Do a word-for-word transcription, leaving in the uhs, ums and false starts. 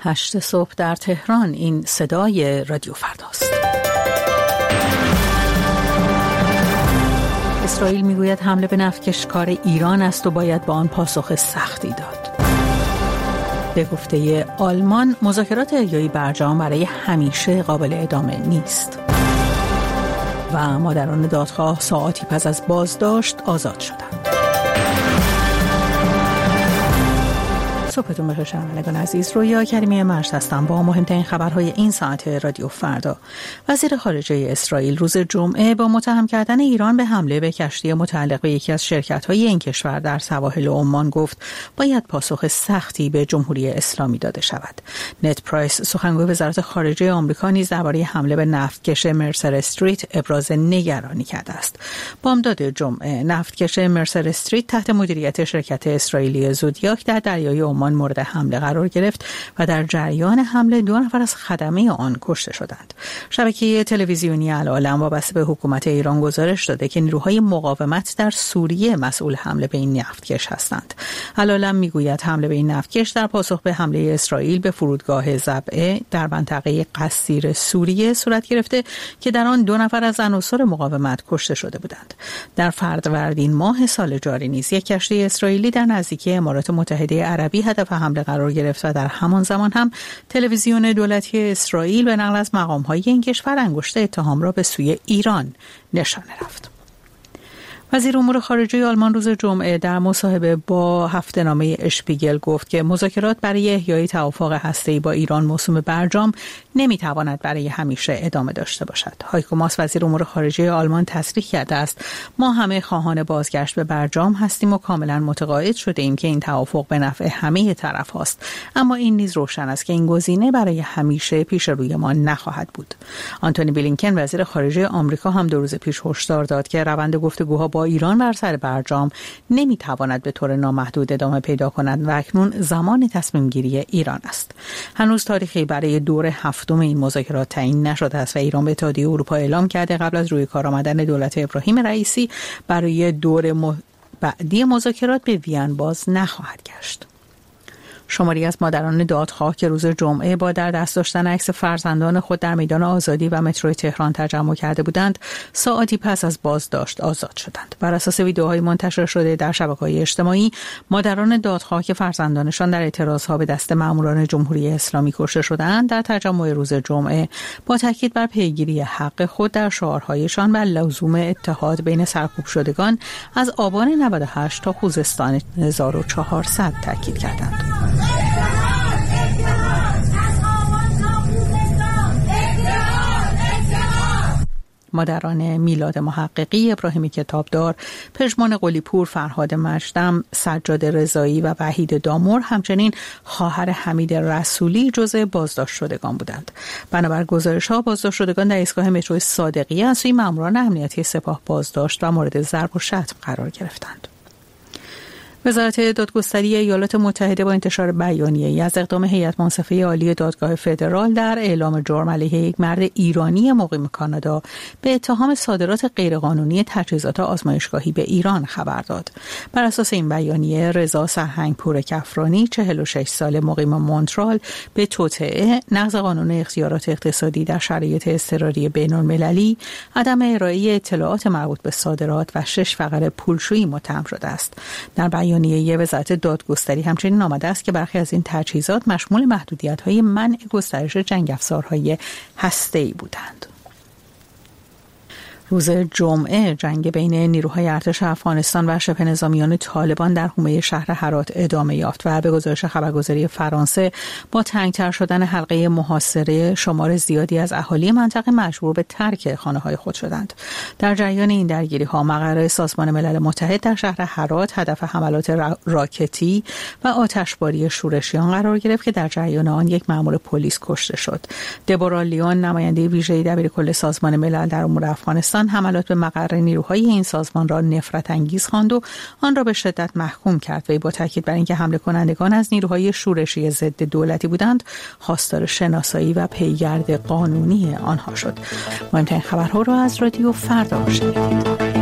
هشت صبح در تهران. این صدای رادیو فرداست. اسرائیل میگوید حمله به نفتکش کار ایران است و باید با آن پاسخ سختی داد. به گفته آلمان مذاکرات احیای برجام برای همیشه قابل ادامه نیست. و مادران دادخواه ساعاتی پس از بازداشت آزاد شدند. صبحتون بخیر شنوندگان عزیز، رویا کریمی مرج هستم با مهمترین خبرهای این ساعت رادیو فردا. وزیر خارجه اسرائیل روز جمعه با متهم کردن ایران به حمله به کشتی متعلق به یکی از شرکت‌های این کشور در سواحل عمان گفت باید پاسخ سختی به جمهوری اسلامی داده شود. نت پرایس سخنگوی وزارت خارجه آمریکا نیز درباره حمله به نفتکش مرسر استریت ابراز نگرانی کرده است. بامداد جمعه نفتکش مرسر استریت تحت مدیریت شرکت اسرائیلی زودیاک در دریای عمان مورد حمله قرار گرفت و در جریان حمله دو نفر از خدمه آن کشته شدند. شبکه تلویزیونی العالم وابسته به حکومت ایران گزارش داده که نیروهای مقاومت در سوریه مسئول حمله به این نفتکش هستند. العالم میگوید حمله به این نفتکش در پاسخ به حمله اسرائیل به فرودگاه ضبعه در منطقه قصیر سوریه صورت گرفته که در آن دو نفر از عناصر مقاومت کشته شده بودند. در فروردین ماه سال جاری نیز یک کشتی اسرائیلی در نزدیکی امارات متحده عربی هدف حمله قرار گرفت و در همان زمان هم تلویزیون دولتی اسرائیل به نقل از مقام‌های این کشور انگشت اتهام را به سوی ایران نشانه رفت. وزیر امور خارجه آلمان روز جمعه در مصاحبه با هفته‌نامه اشپیگل گفت که مذاکرات برای احیای توافق هسته‌ای با ایران موسوم برجام نمیتواند برای همیشه ادامه داشته باشد. هایکو ماس وزیر امور خارجه آلمان تصریح کرده است ما همه خواهان بازگشت به برجام هستیم و کاملا متقاعد شده ایم که این توافق به نفع همه طرف هاست، اما این نیز روشن است که این گزینه برای همیشه پیش روی ما نخواهد بود. آنتونی بلینکن وزیر خارجه آمریکا هم دو روز پیش هشدار داد که روند گفتگوها با ایران بر سر برجام نمیتواند به طور نامحدود ادامه پیدا کند و اکنون زمان تصمیم گیری ایران است. هنوز تاریخی برای دور هفتم این مذاکرات تعیین نشده است و ایران به اتحادیه اروپا اعلام کرده قبل از روی کار آمدن دولت ابراهیم رئیسی برای دور م... بعدی مذاکرات به وین باز نخواهد گشت. شماری از مادران دادخواه که روز جمعه با در دست داشتن عکس فرزندان خود در میدان آزادی و مترو تهران تجمع کرده بودند، ساعتی پس از بازداشت آزاد شدند. بر اساس ویدیوهای منتشر شده در شبکه‌های اجتماعی، مادران دادخواه که فرزندانشان در اعتراضها به دست ماموران جمهوری اسلامی کشته شدند، در تجمع روز جمعه با تاکید بر پیگیری حق خود در شعارهایشان و لزوم اتحاد بین سرکوب شدگان از آبان نود و هشت تا خوزستان هزار و چهارصد تاکید کردند. مادران میلاد محققی، ابراهیم کتابدار، پژمان قلی‌پور، فرهاد مجدم، سجاد رضایی و وحید دامور همچنین خواهر حمید رسولی جزو بازداشت شدگان بودند. بنابر گزارش‌ها بازداشت شدگان در ایستگاه مترو صادقیه از سوی ماموران امنیتی سپاه بازداشت و مورد ضرب و شتم قرار گرفتند. وزارت دادگستری ایالات متحده با انتشار بیانیه‌ای از اقدام هیئت منصفه عالی دادگاه فدرال در اعلام جرم علیه یک مرد ایرانی مقیم کانادا به اتهام صادرات غیرقانونی تجهیزات آزمایشگاهی به ایران خبر داد. بر اساس این بیانیه رضا سرهنگپور کفرانی، چهل و شش ساله، مقیم مونترال، به توطئه، نقض قانون اختیارات اقتصادی در شرایط اضطراری بین‌المللی، عدم ارائه اطلاعات مربوط به صادرات و شش فقره پولشویی متهم شده است. در بیانیه وزارت دادگستری همچنین آمده است که برخی از این تجهیزات مشمول محدودیت‌های منع گسترش جنگ افزارهای هسته‌ای بودند. روز جمعه جنگ بین نیروهای ارتش افغانستان و شبه نظامیان طالبان در حومه شهر هرات ادامه یافت و به گزارش خبرگزاری فرانسه با تنگتر شدن حلقه محاصره شمار زیادی از اهالی منطقه مجبور به ترک خانه‌های خود شدند. در جریان این درگیری‌ها مقر سازمان ملل متحد در شهر هرات هدف حملات راکتی و آتشباری شورشیان قرار گرفت که در جریان آن یک مأمور پلیس کشته شد. دبورا لیون، نماینده ویژه دبیرکل سازمان ملل در امور افغانستان، حملات به مقر نیروهای این سازمان را نفرت انگیز خواند و آن را به شدت محکوم کرد. وی با تاکید بر اینکه حمله کنندگان از نیروهای شورشی ضد دولتی بودند، خواستار شناسایی و پیگرد قانونی آنها شد. مهمترین خبرها را از رادیو فردا شنیدید.